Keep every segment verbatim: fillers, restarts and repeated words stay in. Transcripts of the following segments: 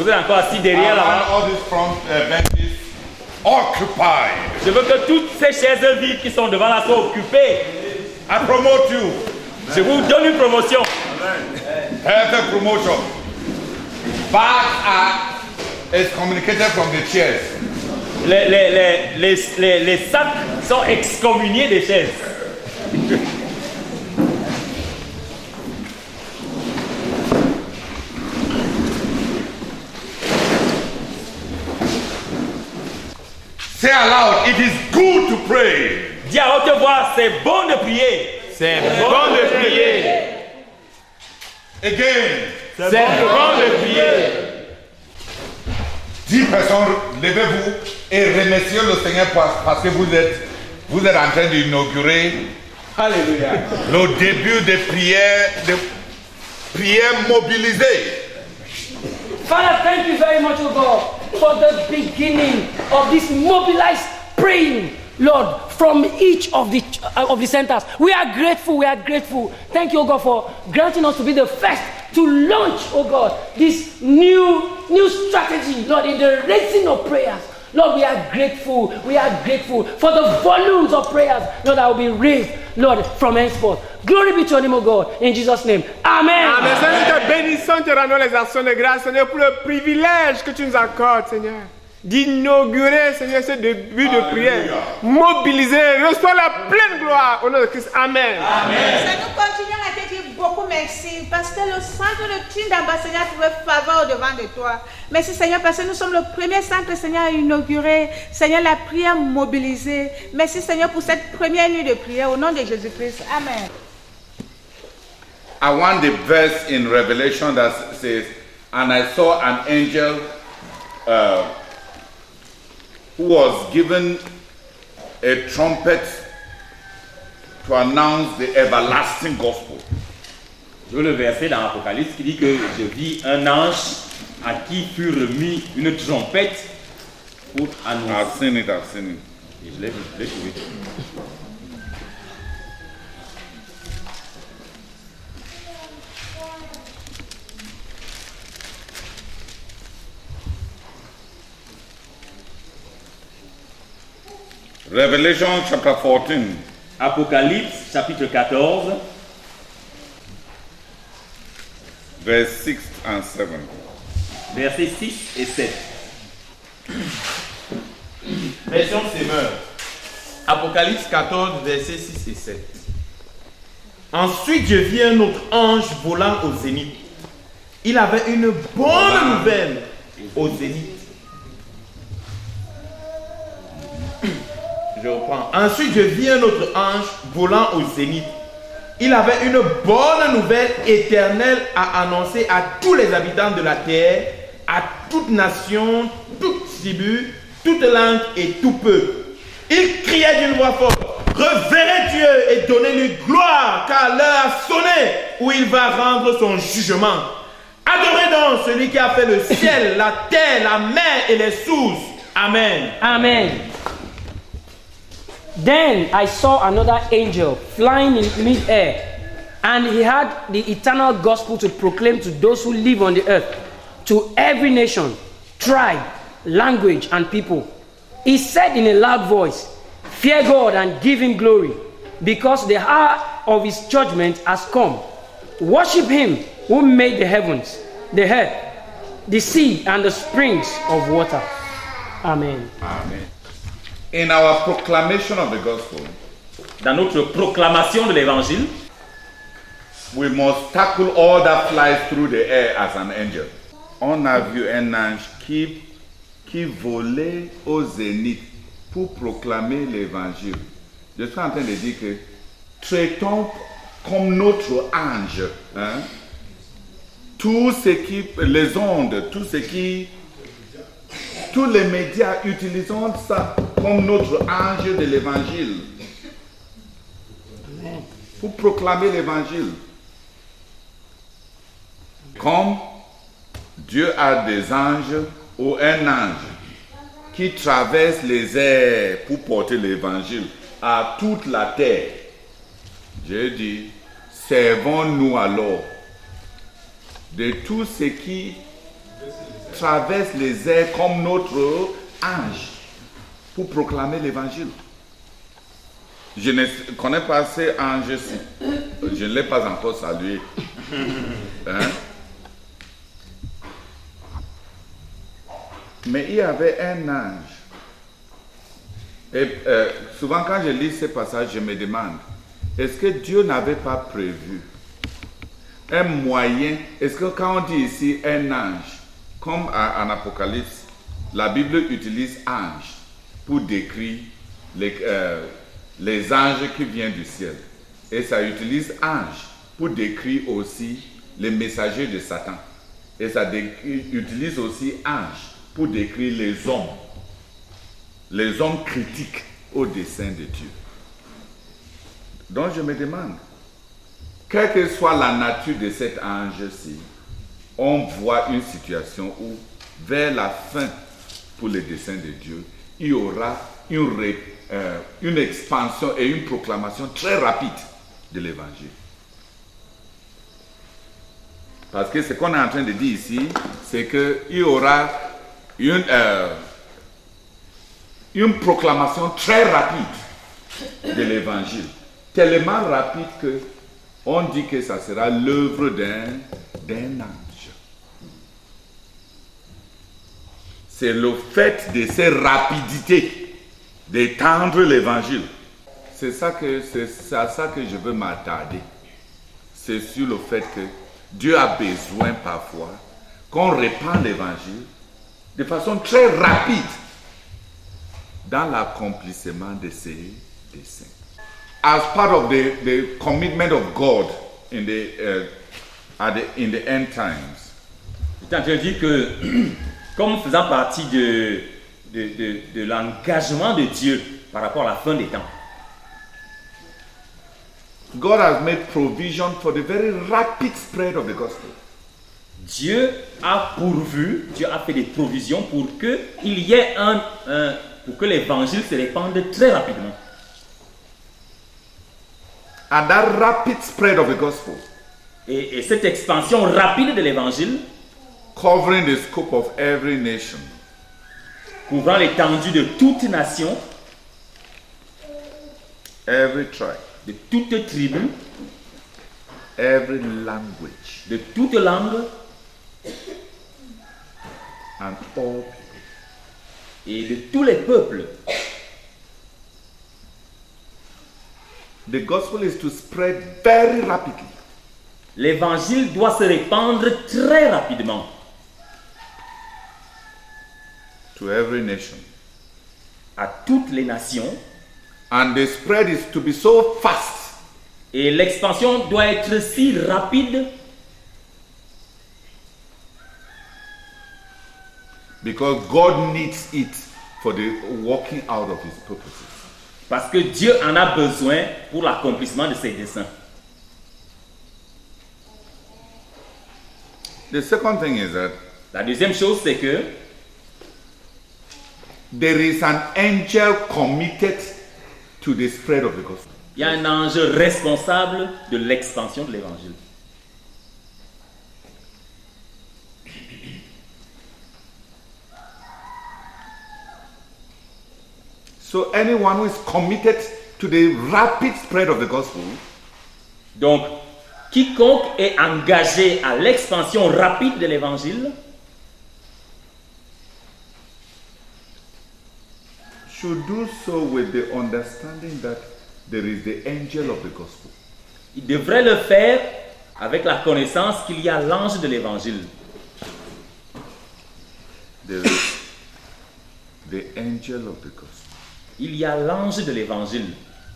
Vous êtes encore assis derrière là-bas. All these front uh, benches occupied. Je veux que toutes ces chaises vides qui sont devant là soient occupées. I promote you. Je vous donne une promotion. Perfect promotion. Bags are is communicated from the chairs. Les, les, les, les, les, les sacs sont excommuniés des chaises. Say aloud, it is good to pray. Dis à haute voix, c'est bon de prier. C'est bon de prier. Again. C'est bon de prier. Dix personnes, levez-vous et remerciez le Seigneur parce que vous êtes, vous êtes en train d'inaugurer Alléluia. le début des prières, des prières mobilisées. Father, thank you very much, O God, for the beginning of this mobilized praying, Lord, from each of the uh, of the centers. We are grateful, we are grateful. Thank you, O God, for granting us to be the first to launch, oh God, this new, new strategy, Lord, in the raising of prayers. Lord, we are grateful, we are grateful for the volumes of prayers, Lord, that will be raised, Lord, from henceforth. Glory be to your name, O God, in Jesus' name. Amen. Amen. Seigneur, te bénissons, te rendons les actions de grâce, Seigneur, pour le privilège que tu nous accordes, Seigneur, d'inaugurer, Seigneur, ce début de prière. Mobiliser, reçois la pleine gloire au nom de Christ. Amen. Amen. Ça nous continuons à te dire beaucoup merci parce que le centre de Tindaba, Seigneur, trouve faveur au devant de toi. Merci, Seigneur, parce que nous sommes le premier centre, Seigneur, à inaugurer, Seigneur, la prière mobilisée. Merci, Seigneur, pour cette première nuit de prière au nom de Jésus-Christ. Amen. I want the verse in Revelation that says, and I saw an angel uh, who was given a trumpet to announce the everlasting gospel. Je veux le verset dans l'Apocalypse qui dit que je vis un ange à qui fut remis une trompette pour annoncer. I've seen it, I've seen it. Et je l'ai je l'ai trouvé. Revelation chapter fourteen. Apocalypse chapitre quatorze. Verse six and seven. Versets six et sept. Version Semeur. Apocalypse quatorze, versets six et sept. Ensuite, je vis un autre ange volant au zénith. Il avait une bonne nouvelle au zénith. Je reprends. Ensuite, je vis un autre ange volant au zénith. Il avait une bonne nouvelle éternelle à annoncer à tous les habitants de la terre, à toute nation, toute tribu, toute langue et tout peuple. Il criait d'une voix forte: révérez Dieu et donnez-lui gloire, car l'heure a sonné où il va rendre son jugement. Adorez donc celui qui a fait le ciel, la terre, la mer et les sources. Amen. Amen. Then I saw another angel flying in mid-air, and he had the eternal gospel to proclaim to those who live on the earth, to every nation, tribe, language, and people. He said in a loud voice, fear God and give him glory, because the hour of his judgment has come. Worship him who made the heavens, the earth, the sea, and the springs of water. Amen. Amen. In our proclamation of the gospel, dans notre proclamation de l'évangile, we must tackle all that flies through the air as an angel. On a vu un ange qui, qui volait au zénith pour proclamer l'évangile. Je suis en train de dire que traitons comme notre ange hein, tout ce qui, les ondes, tout ce qui, tous les médias utilisons ça comme notre ange de l'évangile pour proclamer l'évangile. Comme Dieu a des anges ou un ange qui traverse les airs pour porter l'évangile à toute la terre. J'ai dit, servons-nous alors de tout ce qui traverse les airs comme notre ange pour proclamer l'évangile. Je ne connais pas ces anges-ci. Je ne l'ai pas encore salué. Hein? Mais il y avait un ange. Et euh, souvent quand je lis ces passages, je me demande, est-ce que Dieu n'avait pas prévu un moyen? Est-ce que quand on dit ici un ange, comme en Apocalypse, la Bible utilise ange pour décrire les, euh, les anges qui viennent du ciel. Et ça utilise ange pour décrire aussi les messagers de Satan. Et ça décrit, utilise aussi ange pour décrire les hommes. Les hommes critiques au dessein de Dieu. Donc je me demande, quelle que soit la nature de cet ange-ci, on voit une situation où, vers la fin, pour le dessein de Dieu, il y aura une, ré, euh, une expansion et une proclamation très rapide de l'évangile. Parce que ce qu'on est en train de dire ici, c'est qu'il y aura une, euh, une proclamation très rapide de l'évangile. Tellement rapide que on dit que ça sera l'œuvre d'un, d'un ange. C'est le fait de cette rapidité d'étendre l'évangile. C'est ça que, c'est à ça que je veux m'attarder. C'est sur le fait que Dieu a besoin parfois qu'on répande l'évangile de façon très rapide dans l'accomplissement de ses desseins. As part of the, the commitment of God in the, uh, at the, in the end times. Je suis en train de dire que, comme faisant partie de, de, de, de l'engagement de Dieu par rapport à la fin des temps, God has made provision for the very rapid spread of the gospel. Dieu a pourvu, Dieu a fait des provisions pour que il y ait un, un pour que l'évangile se répande très rapidement. And that rapid spread of the gospel, et, et cette expansion rapide de l'évangile, covering the scope of every nation, couvrant l'étendue de toute nation, every tribe, de toute tribu, every language, de toute langue, and all people, et de tous les peuples. The gospel is to spread very rapidly. L'évangile doit se répandre très rapidement. To every nation. À toutes les nations. And the spread is to be so fast. Et l'expansion doit être si rapide. Because God needs it for the working out of his purposes. Parce que Dieu en a besoin pour l'accomplissement de ses desseins. The second thing is that la deuxième chose, c'est que there is an angel committed to the spread of the gospel. Il y a un ange responsable de l'expansion de l'évangile. So anyone who is committed to the rapid spread of the gospel, donc quiconque est engagé à l'expansion rapide de l'évangile, should do so with the understanding that there is the angel of the gospel. Il devrait le faire avec la connaissance qu'il y a l'ange de l'évangile. There is the angel of the gospel. Il y a l'ange de l'évangile.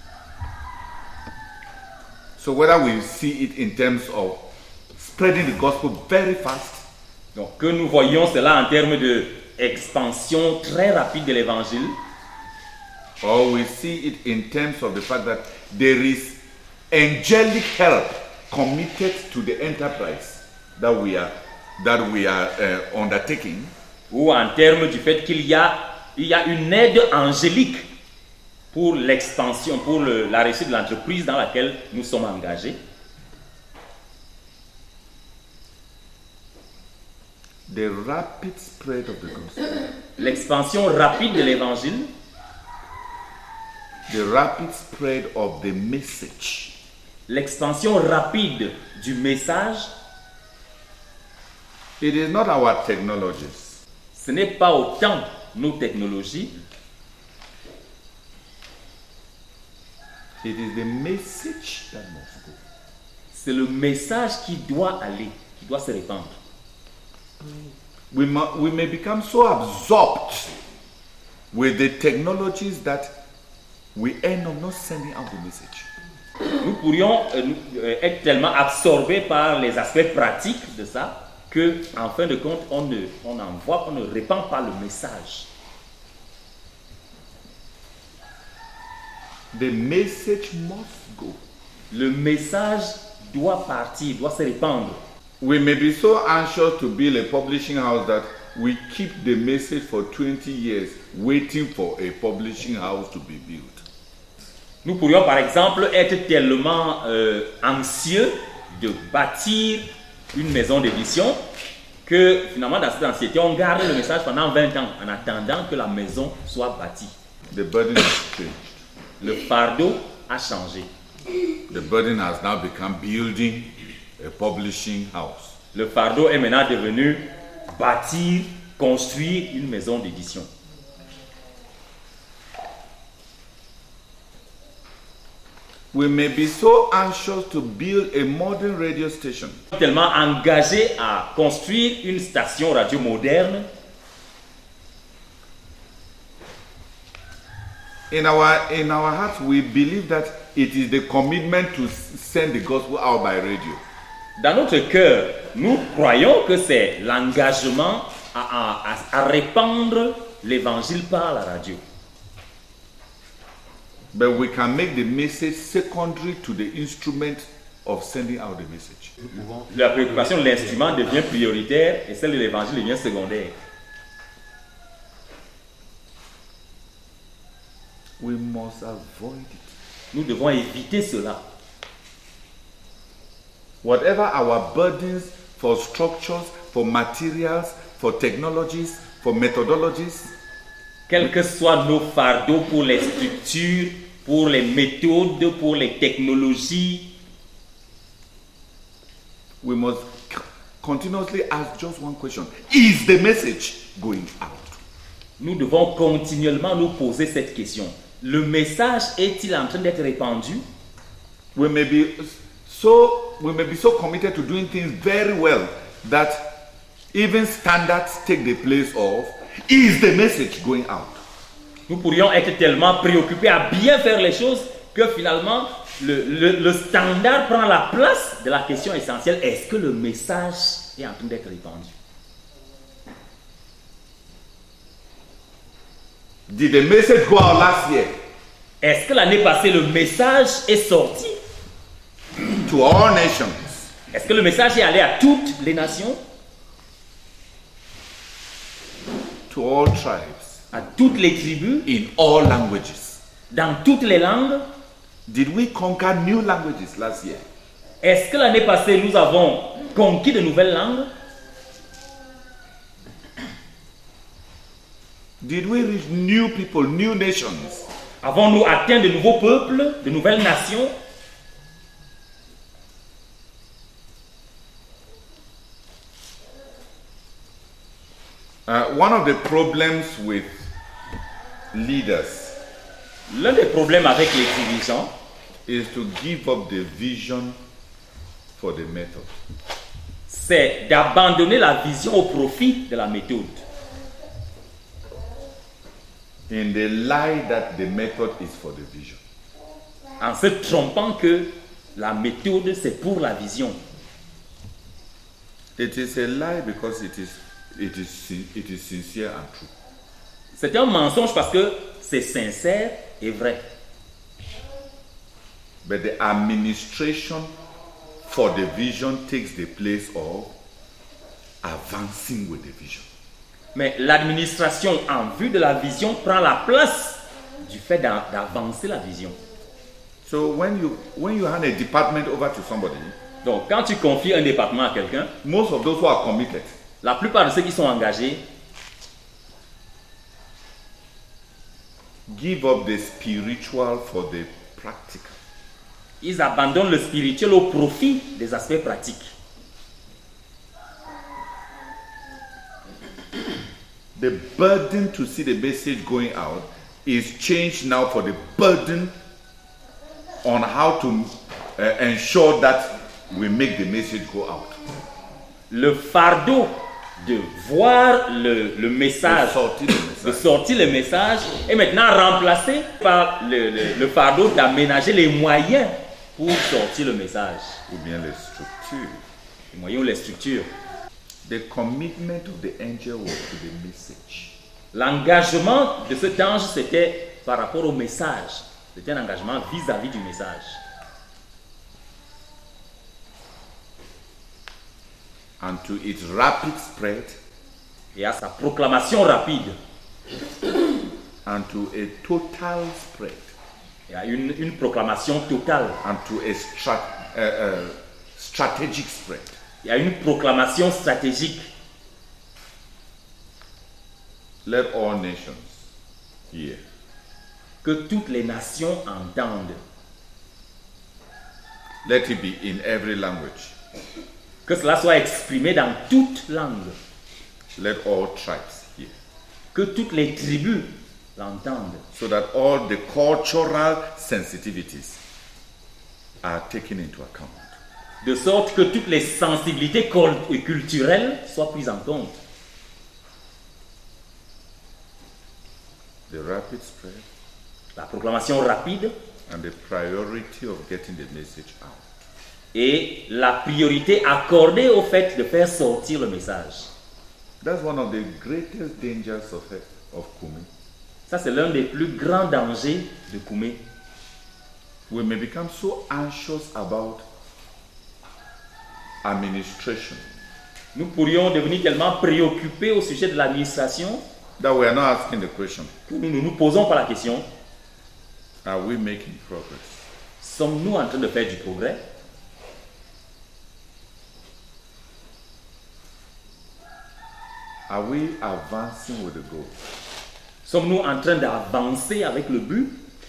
So whether we see it in terms of spreading the gospel very fast, donc que nous voyons cela en termes de expansion très rapide de l'évangile, or we see it in terms of the fact that there is angelic help committed to the enterprise that we are that we are uh, undertaking, ou en termes du fait qu'il y a il y a une aide angélique pour l'expansion, pour le, la réussite de l'entreprise dans laquelle nous sommes engagés. The rapid spread of the gospel. L'expansion rapide de l'évangile. The rapid spread of the message. L'expansion rapide du message. It is not our technologies. Ce n'est pas autant nos technologies. It is the message that must go. C'est le message qui doit aller, qui doit se répandre. We, mu- we may become so absorbed with the technologies that we end up not sending out the message. Nous pourrions euh, nous, euh, être tellement absorbés par les aspects pratiques de ça que, en fin de compte, on ne, on envoie, on ne répand pas le message. The message must go. Le message doit partir, doit se répandre. We may be so anxious to build a publishing house that we keep the message for twenty years waiting for a publishing house to be built. Nous pourrions par exemple être tellement euh, anxieux de bâtir une maison d'édition que finalement dans cette anxiété on garde le message pendant vingt ans en attendant que la maison soit bâtie. The burden has changed. Le fardeau a changé. The burden has now become building a publishing house. Le fardeau est maintenant devenu bâtir, construire une maison d'édition. We may be so anxious to build a modern radio station Tellement engagé à construire une station radio moderne. in our in our hearts. We believe that it is the commitment to s- send the gospel out by radio. Dans notre cœur, nous croyons que c'est l'engagement à, à- à- à répandre l'évangile par la radio. But we can make the message secondary to the instrument of sending out the message. La préoccupation de l'instrument devient prioritaire et celle de l'évangile devient secondaire. We must avoid it. Nous devons éviter cela. Whatever our burdens for structures, for materials, for technologies, for methodologies, Quels que soient nos fardeaux pour les structures, pour les méthodes, pour les technologies, we must c- continuously ask just one question. Is the message going out? nous devons continuellement nous poser cette question. Le message est-il en train d'être répandu? We may be so we may be so committed to doing things very well that even standards take the place of, is the message going out? Nous pourrions être tellement préoccupés à bien faire les choses que finalement le, le- le standard prend la place de la question essentielle. Est-ce que le message est en train d'être répandu? Did the message go out last year Est-ce que l'année passée le message est sorti? to all nations? Est-ce que le message est allé à toutes les nations? To all tribes? À toutes les tribus? In all languages? Dans toutes les langues? Did we conquer new languages last year? Est-ce que l'année passée nous avons conquis de nouvelles langues? Did we reach new people, new nations? Avons-nous atteint de nouveaux peuples, de nouvelles nations? Uh, one of the problems with leaders L'un des problèmes avec les dirigeants, is to give up the vision for the method. c'est d'abandonner la vision au profit de la méthode. In the lie that the method is for the vision. En se trompant que la méthode c'est pour la vision. It is a lie because it is it is sin- it is sincere and true. C'est un mensonge parce que c'est sincère et vrai. But the administration for the vision takes the place of advancing with the vision. Mais l'administration en vue de la vision prend la place du fait d'a- d'avancer la vision. So when you when you hand a department over to somebody, Donc quand tu confies un département à quelqu'un, most of those who are committed, La plupart de ceux qui sont engagés give up the spiritual for the practical. ils abandonnent le spirituel au profit des aspects pratiques. The burden to see the message going out is changed now for the burden on how to uh, ensure that we make the message go out. Le fardeau de voir le, le message, De sortir le message. de sortir le message, est maintenant remplacé par le, le, le fardeau d'aménager les moyens pour sortir le message. Ou bien les structures. Les moyens ou les structures. The commitment of the angel was to the message. L'engagement de cet ange, c'était par rapport au message. C'était un engagement vis-à-vis du message. And to its rapid spread, Et à sa proclamation rapide, and to a total spread, et à une, une proclamation totale, and to a strat, uh, uh, strategic spread. et à une proclamation stratégique. Let all nations hear. Que toutes les nations entendent. Let it be in every language. Que cela soit exprimé dans toute langue. Let all tribes hear. Que toutes les tribus l'entendent. So that all the cultural sensitivities are taken into account. De sorte que toutes les sensibilités cul- culturelles soient prises en compte. The rapid spread La proclamation rapide and the priority of getting the message out. et la priorité accordée au fait de faire sortir le message. That's one of the greatest dangers of, of Kumi. Ça, c'est l'un des plus grands dangers de Koumé. We may become so anxious about administration Nous pourrions devenir tellement préoccupés au sujet de l'administration that we are not asking the question, que nous ne nous posons pas la question, are we making progress? sommes-nous en train de faire du progrès? Are we advancing with the goal? Sommes-nous en train d'avancer avec le but?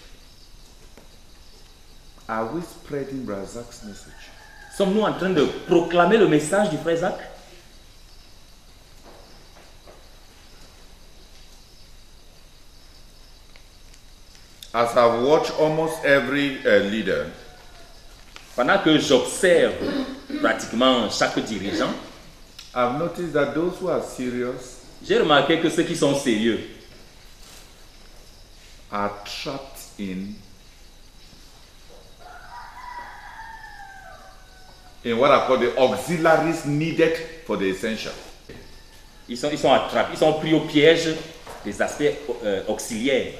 Are we spreading Razak's message? Sommes-nous en train de proclamer le message du frère Zach? As I've watched almost every uh, leader, Pendant que j'observe pratiquement chaque dirigeant, I've noticed that those who are serious j'ai remarqué que ceux qui sont sérieux are trapped in in what I call the auxiliaries needed for the essential. Ils sont, ils sont attrapés, ils sont pris au piège des aspects euh, auxiliaires.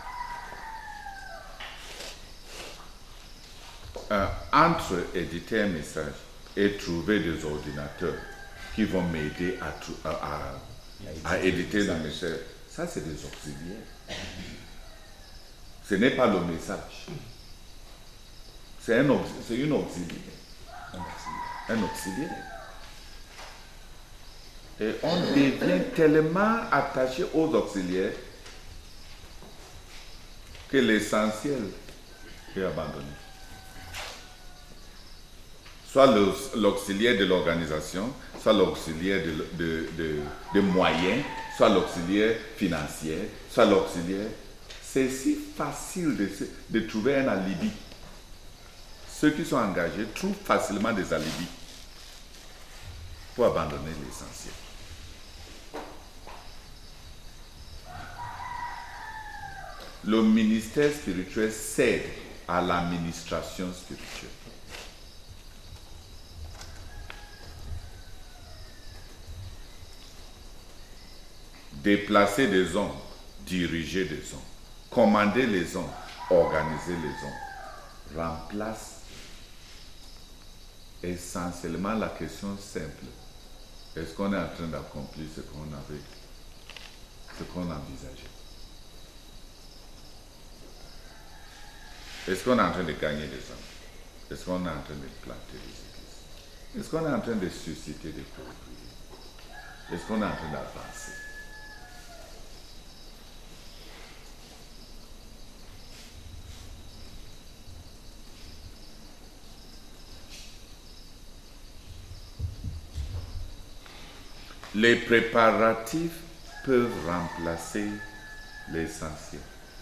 Euh, entre éditer un message et trouver des ordinateurs qui vont m'aider à, trou- à, à, à éditer le message, ça c'est des auxiliaires. Ce n'est pas le message. C'est un aux- c'est une auxiliaire. Un auxiliaire. Et on devient tellement attaché aux auxiliaires que l'essentiel est abandonné. Soit le- l'auxiliaire de l'organisation, soit l'auxiliaire de, de, de, de moyens, soit l'auxiliaire financier, soit l'auxiliaire. C'est si facile de, se- de trouver un alibi. Ceux qui sont engagés trouvent facilement des alibis pour abandonner l'essentiel. Le ministère spirituel cède à l'administration spirituelle. Déplacer des hommes, diriger des hommes, commander les hommes, organiser les hommes, remplace essentiellement la question simple. Est-ce qu'on est en train d'accomplir ce qu'on avait, ce qu'on envisageait? Est-ce qu'on est en train de gagner des hommes? Est-ce qu'on est en train de planter des églises? Est-ce qu'on est en train de susciter des prières? Est-ce qu'on est en train d'avancer? Les préparatifs peuvent remplacer l'essentiel.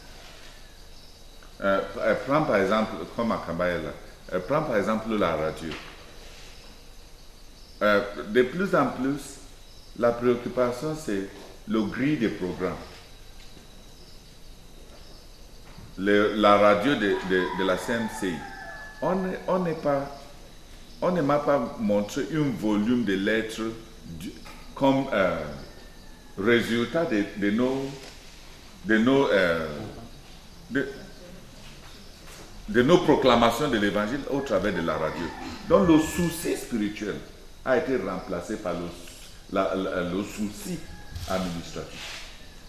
Euh, prends par exemple, comme à Kambaïla, euh, prends par exemple la radio. Euh, de plus en plus, la préoccupation c'est le grille des programmes. Le, la radio de, de, de la C M C I, on n'est pas, on ne m'a pas montré un volume de lettres du, comme euh, résultat de, de nos, de nos, euh, de, de nos proclamations de l'évangile au travers de la radio. Donc le souci spirituel a été remplacé par le, la, la, le souci administratif.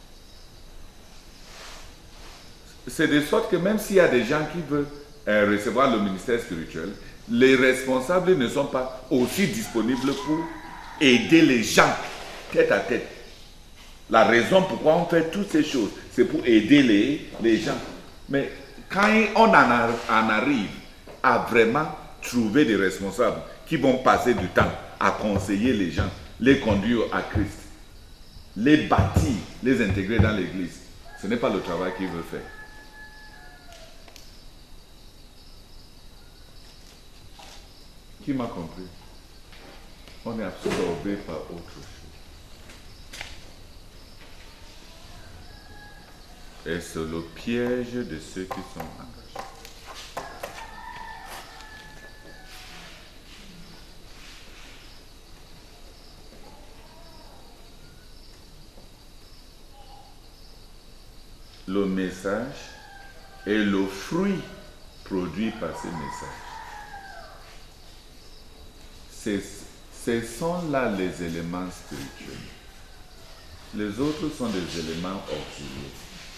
C'est de sorte que même s'il y a des gens qui veulent euh, recevoir le ministère spirituel, les responsables ne sont pas aussi disponibles pour aider les gens tête à tête. La raison pourquoi on fait toutes ces choses, c'est pour aider les, les gens. Mais quand on en, a, en arrive à vraiment trouver des responsables qui vont passer du temps à conseiller les gens, les conduire à Christ, les bâtir, les intégrer dans l'église, ce n'est pas le travail qu'il veut faire. Qui m'a compris? On est absorbé par autre chose. Et c'est le piège de ceux qui sont engagés. Le message est le fruit produit par ce message. Ce sont là les éléments spirituels. Les autres sont des éléments auxiliaires.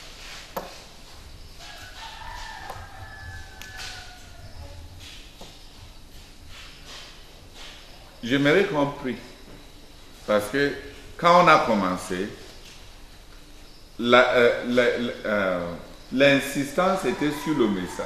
J'aimerais qu'on prie. Parce que quand on a commencé, la, euh, la, euh, l'insistance était sur le message.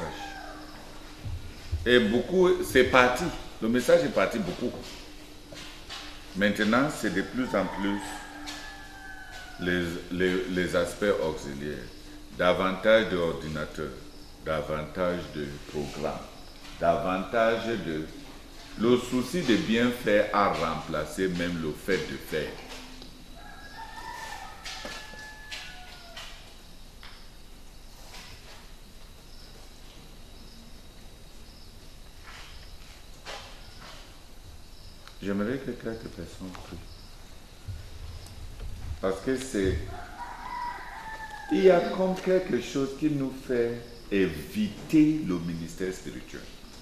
Et beaucoup, c'est parti. Le message est parti beaucoup. Maintenant, c'est de plus en plus les, les, les aspects auxiliaires. Davantage d'ordinateurs, davantage de programmes, davantage de... Le souci de bien faire a remplacé même le fait de faire. J'aimerais que quelques personnes prient. Parce que c'est... Il y a comme quelque chose qui nous fait éviter le ministère spirituel.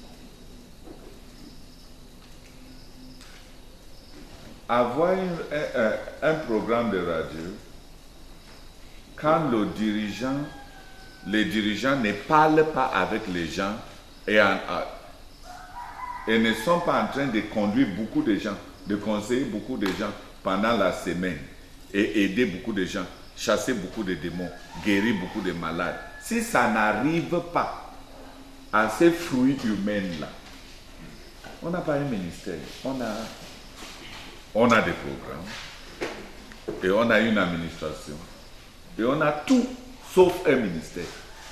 Avoir un, un, un programme de radio, quand le dirigeant, les dirigeants ne parlent pas avec les gens et en, et ne sont pas en train de conduire beaucoup de gens, de conseiller beaucoup de gens pendant la semaine et aider beaucoup de gens, chasser beaucoup de démons, guérir beaucoup de malades. Si ça n'arrive pas à ces fruits humains-là, on n'a pas un ministère, on a, on a des programmes et on a une administration et on a tout sauf un ministère.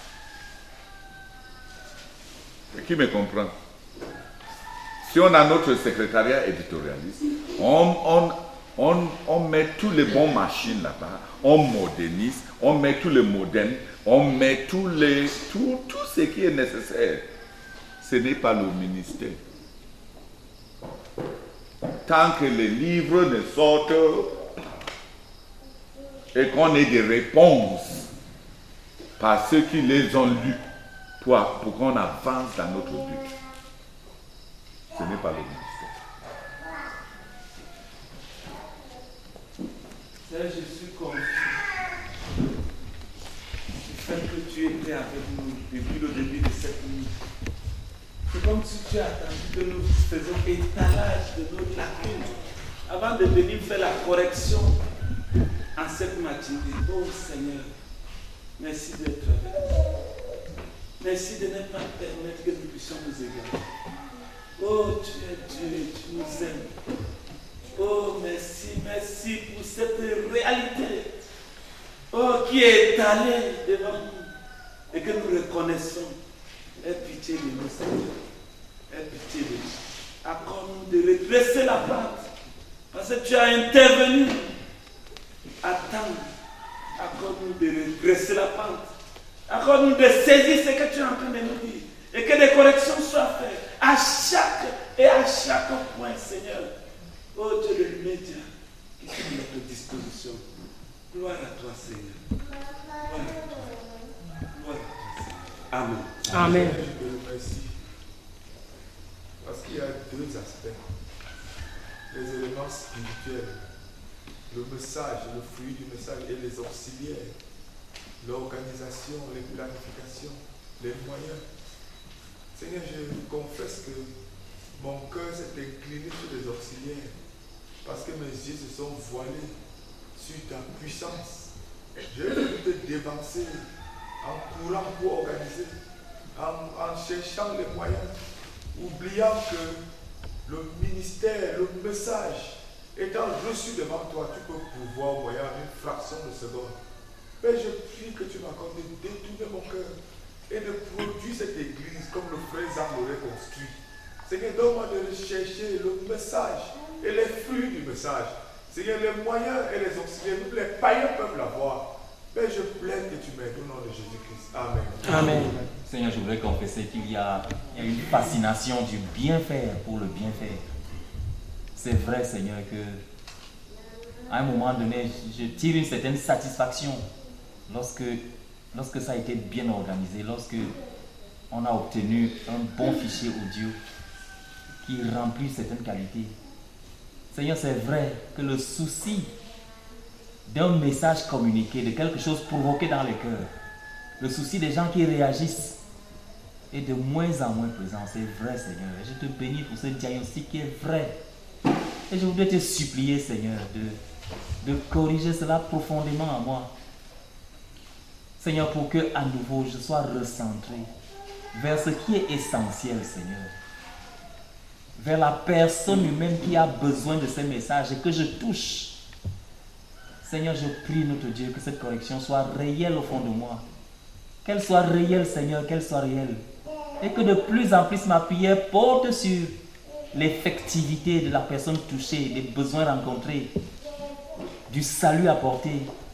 Et qui me comprend? Si on a notre secrétariat éditorialiste, on, on, on, on met tous les bons machines là-bas, on modernise, on met tous les modernes, on met tous les, tout, tout ce qui est nécessaire. Ce n'est pas le ministère. Tant que les livres ne sortent et qu'on ait des réponses par ceux qui les ont lus pour, pour qu'on avance dans notre but. Ce n'est pas le ministère. Seigneur, je suis confus du fait que tu étais avec nous depuis le début de cette nuit. C'est comme si tu as attendu que nous faisions étalage de nos lacunes avant de venir faire la correction en cette matinée. Oh Seigneur, merci d'être avec nous. Merci de ne pas permettre que nous puissions nous égarer. Oh, tu es Dieu, tu nous aimes. Oh, merci, merci pour cette réalité. Oh, qui est étalée devant nous et que nous reconnaissons. Aie pitié de nous, Seigneur. Aie pitié de nous. Accorde-nous de redresser la pente. Parce que tu as intervenu. Attends. Accorde-nous de redresser la pente. Accorde-nous de saisir ce que tu es en train de nous dire. Et que des corrections soient faites à chaque et à chaque point, Seigneur. Oh Dieu de l'immédiat qui est à notre disposition. Gloire à toi, Seigneur. Gloire à toi. Gloire à toi, Seigneur. Amen. Amen. Je te remercie. Parce qu'il y a deux aspects. Les éléments spirituels, le message, le fruit du message et les auxiliaires, l'organisation, les planifications, les moyens. Seigneur, je confesse que mon cœur s'est incliné sur les auxiliaires parce que mes yeux se sont voilés sur ta puissance. J'ai voulu te dévancer en courant pour organiser, en, en cherchant les moyens, oubliant que le ministère, le message, étant reçu devant toi, tu peux pouvoir au moyen d'une fraction de seconde. Mais je prie que tu m'accordes de détourner mon cœur et de produire cette église comme le frère Zam l'aurait construit. Seigneur, donne-moi de rechercher le message et les fruits du message. Seigneur, les moyens et les auxiliaires, nous les païens peuvent l'avoir. Mais je plaide que tu m'aides au nom de Jésus-Christ. Amen. Amen. Seigneur, je voudrais confesser qu'il y a, il y a une fascination du bien faire pour le bien faire. C'est vrai, Seigneur, que à un moment donné, je tire une certaine satisfaction lorsque, lorsque ça a été bien organisé, lorsque on a obtenu un bon fichier audio qui remplit certaines qualités. Seigneur, c'est vrai que le souci d'un message communiqué, de quelque chose provoqué dans les cœurs, le souci des gens qui réagissent est de moins en moins présent. C'est vrai, Seigneur. Et je te bénis pour ce diagnostic qui est vrai. Et je voudrais te supplier, Seigneur, de, de corriger cela profondément en moi. Seigneur, pour que à nouveau je sois recentré vers ce qui est essentiel, Seigneur. Vers la personne humaine qui a besoin de ces messages et que je touche. Seigneur, je prie notre Dieu que cette correction soit réelle au fond de moi. Qu'elle soit réelle, Seigneur, qu'elle soit réelle. Et que de plus en plus ma prière porte sur l'effectivité de la personne touchée, des besoins rencontrés, du salut apporté,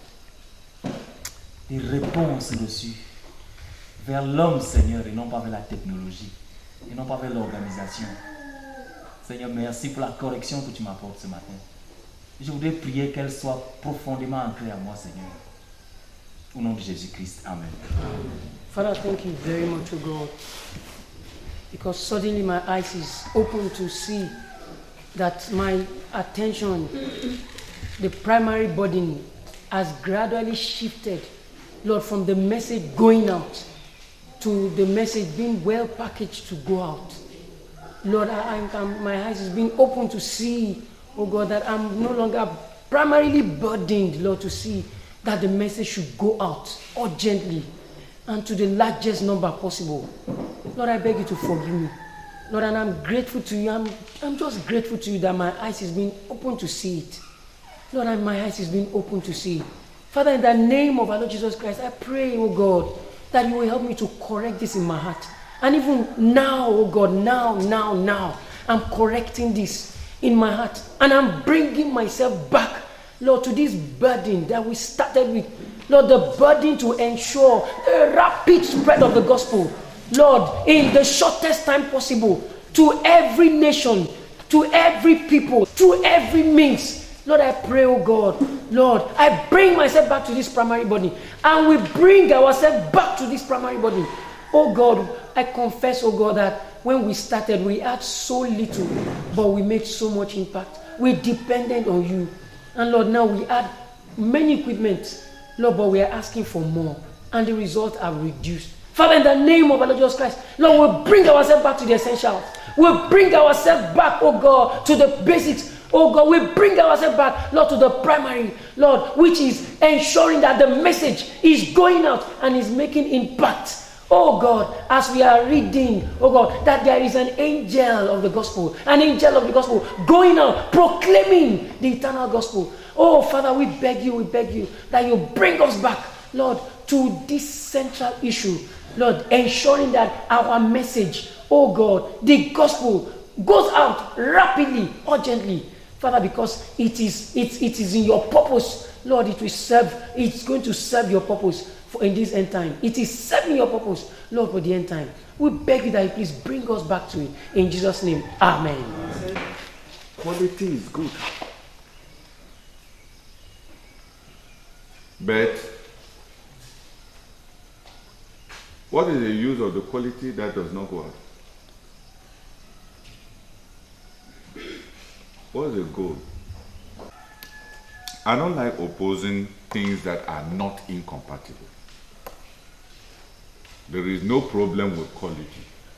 des réponses reçues vers l'homme, Seigneur, et non pas vers la technologie, et non pas vers l'organisation. Seigneur, merci pour la correction que tu m'apportes ce matin. Je voudrais prier qu'elle soit profondément ancrée à moi, Seigneur. Au nom de Jésus-Christ. Amen. Father, thank you very much, O God, because suddenly my eyes is open to see that my attention, the primary burden, has gradually shifted, Lord, from the message going out to the message being well packaged to go out. Lord, I, I'm, I'm, my eyes is being open to see, oh God, that I'm no longer primarily burdened, Lord, to see that the message should go out urgently and to the largest number possible. Lord, I beg you to forgive me. Lord, and I'm grateful to you. I'm, I'm just grateful to you that my eyes is being open to see it. Lord, and my eyes is being open to see it. Father, in the name of our Lord Jesus Christ, I pray, oh God, that you will help me to correct this in my heart. And even now, oh God, now, now, now, I'm correcting this in my heart. And I'm bringing myself back, Lord, to this burden that we started with. Lord, the burden to ensure the rapid spread of the gospel. Lord, in the shortest time possible, to every nation, to every people, to every means. Lord, I pray, oh God, Lord, I bring myself back to this primary body. And we bring ourselves back to this primary body. Oh God, I confess, oh God, that when we started, we had so little, but we made so much impact. We depended on you. And Lord, now we had many equipment, Lord, but we are asking for more. And the results are reduced. Father, in the name of our Lord Jesus Christ, Lord, we'll bring ourselves back to the essentials. We'll bring ourselves back, oh God, to the basics. Oh God, we bring ourselves back, Lord, to the primary, Lord, which is ensuring that the message is going out and is making impact. Oh God, as we are reading, oh God, that there is an angel of the gospel, an angel of the gospel going out, proclaiming the eternal gospel. Oh Father, we beg you, we beg you that you bring us back, Lord, to this central issue, Lord, ensuring that our message, oh God, the gospel goes out rapidly, urgently, Father, because it is it, it is in your purpose, Lord. It will serve. It's going to serve your purpose for in this end time. It is serving your purpose, Lord, for the end time. We beg you that you please bring us back to it in Jesus' name. Amen. Amen. Quality is good, but what is the use of the quality that does not go out? What's the goal? I don't like opposing things that are not incompatible. There is no problem with quality.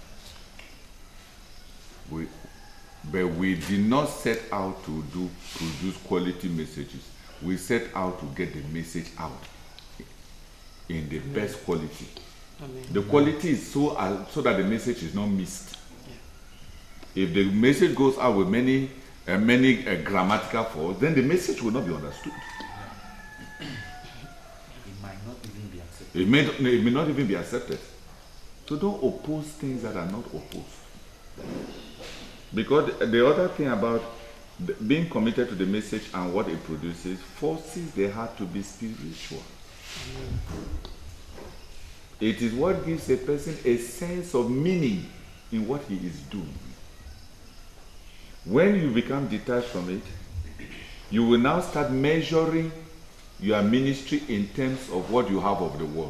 We, but we did not set out to do produce quality messages. We set out to get the message out in the best quality. Amen. The quality is so uh, so that the message is not missed. Yeah. If the message goes out with many uh, many uh, grammatical faults, then the message will not be understood. It might not even be accepted. It may, it may not even be accepted. So don't oppose things that are not opposed. Because the other thing about being committed to the message and what it produces forces the heart to be spiritual. It is what gives a person a sense of meaning in what he is doing. When you become detached from it, you will now start measuring your ministry in terms of what you have of the world.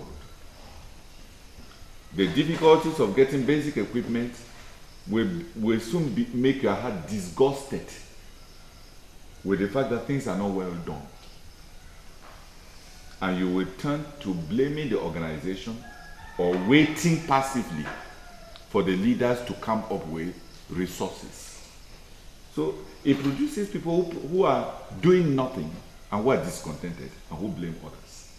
The difficulties of getting basic equipment will, will soon be, make your heart disgusted with the fact that things are not well done. And you will turn to blaming the organization or waiting passively for the leaders to come up with resources. So it produces people who, who are doing nothing and who are discontented and who blame others.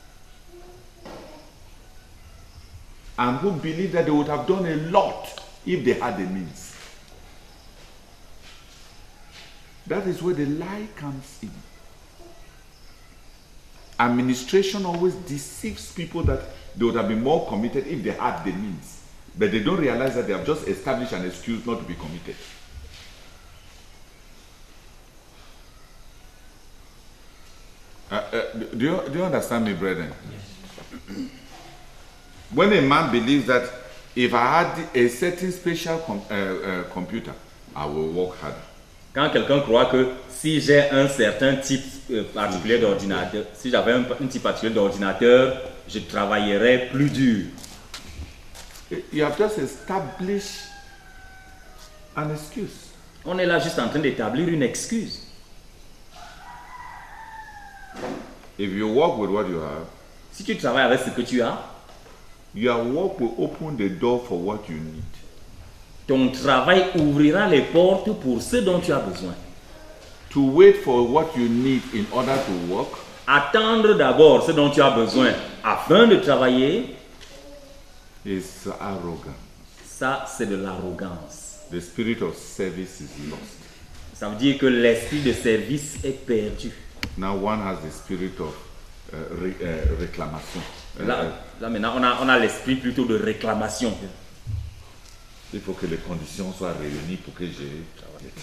And who believe that they would have done a lot if they had the means. That is where the lie comes in. Administration always deceives people that they would have been more committed if they had the means. But they don't realize that they have just established an excuse not to be committed. Uh, uh, do, you, do you understand me, brethren? Yes. When a man believes that if I had a certain special com uh, uh, computer, I will work harder. Quand quelqu'un croit que si j'ai un certain type euh, particulier d'ordinateur, si j'avais un, un type particulier d'ordinateur, je travaillerais plus dur. You have just established an excuse. On est là juste en train d'établir une excuse. If you work with what you have, si tu travailles avec ce que tu as, your work will open the door for what you need. Ton travail ouvrira les portes pour ce dont tu as besoin. To wait for what you need in order to work. Attendre d'abord ce dont tu as besoin afin de travailler. Is arrogant. Ça, c'est de l'arrogance. The spirit of service is lost. Ça veut dire que l'esprit de service est perdu. Now one has the spirit of uh, re, uh, réclamation. Là, là maintenant, on a, on a l'esprit plutôt de réclamation. Il faut que les conditions soient réunies pour que j'ai travaillé.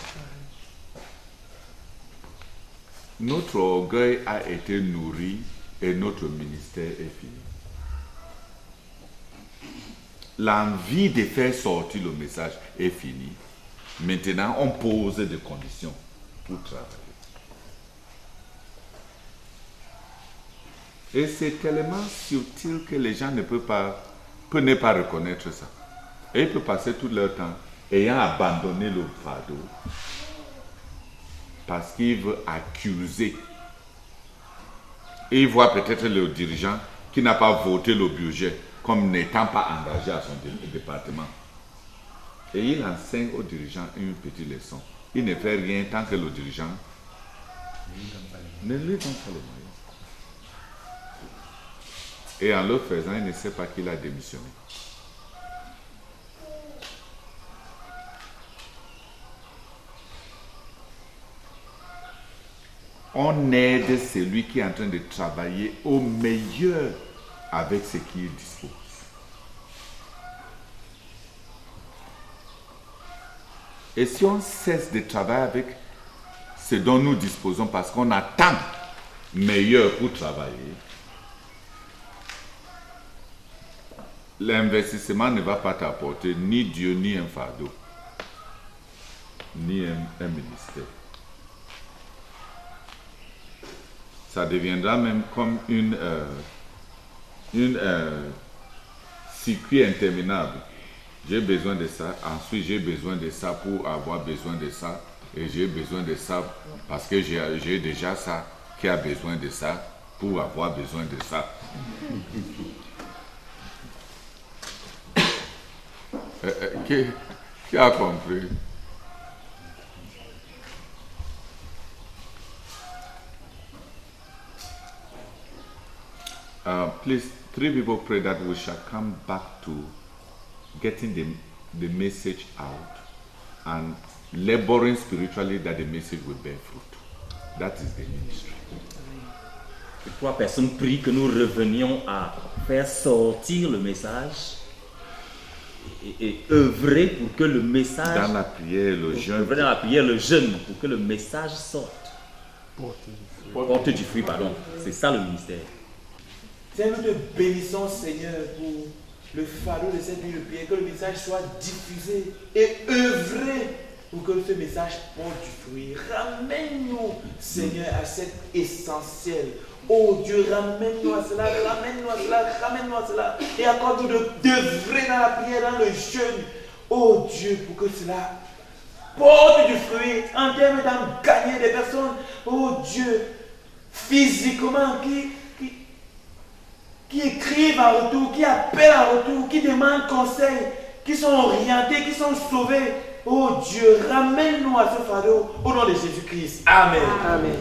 Notre orgueil a été nourri et notre ministère est fini. L'envie de faire sortir le message est finie. Maintenant, on pose des conditions pour travailler. Et c'est tellement subtil que les gens ne peuvent pas, peuvent ne pas reconnaître ça. Et ils peuvent passer tout leur temps ayant abandonné le fardeau parce qu'ils veulent accuser. Et ils voient peut-être le dirigeant qui n'a pas voté le budget comme n'étant pas engagé à son département. Et il enseigne aux dirigeants une petite leçon. il ne fait rien tant que le dirigeant ne lui donne pas les moyens. Et en le faisant, il ne sait pas qu'il a démissionné. On aide celui qui est en train de travailler au meilleur avec ce qu'il dispose. Et si on cesse de travailler avec ce dont nous disposons parce qu'on attend meilleur pour travailler, l'investissement ne va pas t'apporter ni Dieu, ni un fardeau, ni un, un ministère. Ça deviendra même comme une, euh, une euh, circuit interminable. J'ai besoin de ça, ensuite j'ai besoin de ça pour avoir besoin de ça, et j'ai besoin de ça parce que j'ai déjà ça qui a besoin de ça pour avoir besoin de ça. euh, euh, qui, qui a compris? Uh, please, three people pray that we shall come back to getting the, the message out and laboring spiritually that the message will bear fruit. That is the ministry. Que trois personnes prient que nous revenions à faire sortir le message et, et œuvrer pour que le message... Dans la prière, le jeûne. Œuvrer dans la prière, le jeûne, pour que le message sorte. Porte du fruit. Porte du fruit, pardon. C'est ça le ministère. Seigneur, nous te bénissons, Seigneur, pour le fardeau de cette nuit de prière, que le message soit diffusé et œuvré pour que ce message porte du fruit. Ramène-nous, Seigneur, à cet essentiel. Oh Dieu, ramène-nous à cela, ramène-nous à cela, ramène-nous à cela. Et accorde-nous d'œuvrer dans la prière, dans le jeûne. Oh Dieu, pour que cela porte du fruit en termes d'en gagner des personnes. Oh Dieu, physiquement, qui... qui écrivent en retour, qui appellent en retour, qui demandent conseil, qui sont orientés, qui sont sauvés. Oh Dieu, ramène-nous à ce fardeau au nom de Jésus-Christ. Amen. Amen.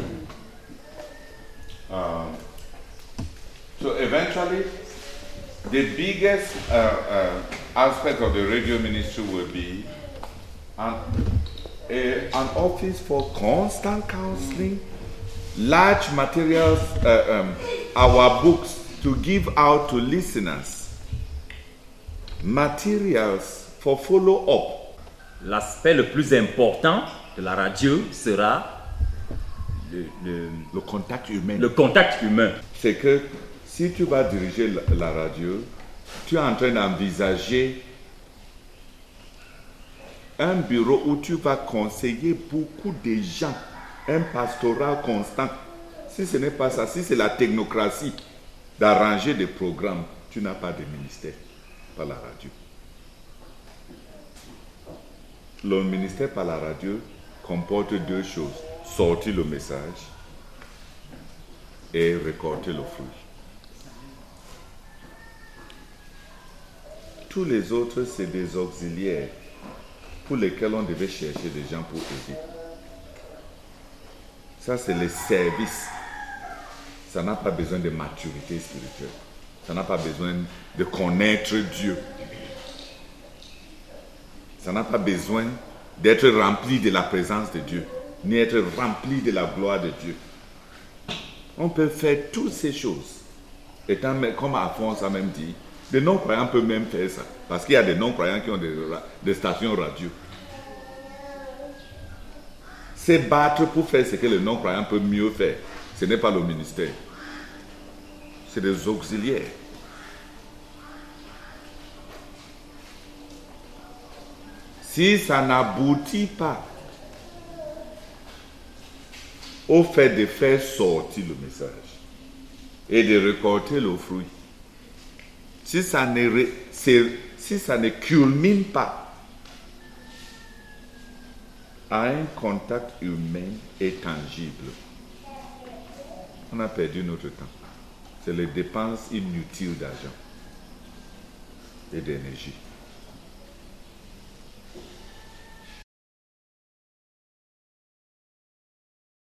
Um, so eventually, the biggest uh, uh, aspect of the radio ministry will be an, a, an office for constant counseling, large materials, uh, um, our books, to give out to listeners, materials for follow-up. L'aspect le plus important de la radio sera le, le, le contact humain. Le contact humain. C'est que si tu vas diriger la, la radio, tu es en train d'envisager un bureau où tu vas conseiller beaucoup de gens, un pastorat constant. Si ce n'est pas ça, si c'est la technocratie, d'arranger des programmes, tu n'as pas de ministère par la radio. Le ministère par la radio comporte deux choses: sortir le message et récolter le fruit. Tous les autres, c'est des auxiliaires pour lesquels on devait chercher des gens pour aider. Ça, c'est le service. Ça n'a pas besoin de maturité spirituelle. Ça n'a pas besoin de connaître Dieu. Ça n'a pas besoin d'être rempli de la présence de Dieu, ni être rempli de la gloire de Dieu. On peut faire toutes ces choses. Étant, comme Alphonse a même dit, les non-croyants peuvent même faire ça. Parce qu'il y a des non-croyants qui ont des, des stations radio. C'est battre pour faire ce que les non-croyants peuvent mieux faire. Ce n'est pas le ministère. C'est des auxiliaires. Si ça n'aboutit pas au fait de faire sortir le message et de récolter le fruit, si ça ne, si ça ne culmine pas à un contact humain et tangible, on a perdu notre temps. C'est les dépenses inutiles d'argent et d'énergie.